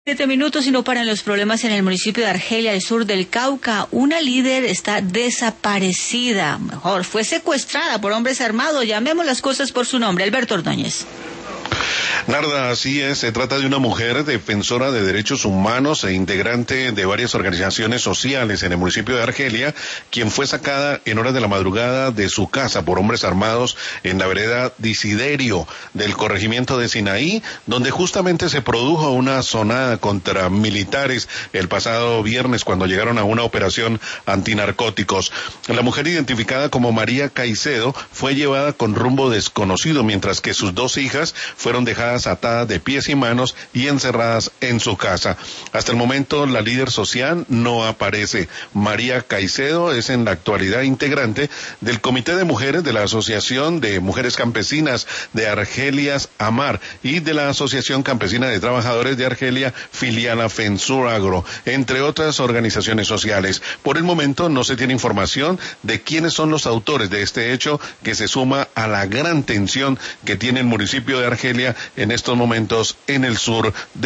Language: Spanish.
7 minutos y no paran los problemas en el municipio de Argelia, al sur del Cauca. Una líder está desaparecida, mejor, fue secuestrada por hombres armados. Llamemos las cosas por su nombre. Alberto Ordóñez. Narda, así es, se trata de una mujer defensora de derechos humanos e integrante de varias organizaciones sociales en el municipio de Argelia, quien fue sacada en horas de la madrugada de su casa por hombres armados en la vereda Desiderio del corregimiento de Sinaí, donde justamente se produjo una sonada contra militares el pasado viernes cuando llegaron a una operación antinarcóticos. La mujer, identificada como María Caicedo, fue llevada con rumbo desconocido, mientras que sus 2 hijas fueron dejadas atadas de pies y manos y encerradas en su casa. Hasta el momento la líder social no aparece. María Caicedo es en la actualidad integrante del Comité de Mujeres de la Asociación de Mujeres Campesinas de Argelias Amar y de la Asociación Campesina de Trabajadores de Argelia, filial a Fensur Agro, entre otras organizaciones sociales. Por el momento no se tiene información de quiénes son los autores de este hecho, que se suma a la gran tensión que tiene el municipio de Argelia en estos momentos en el sur de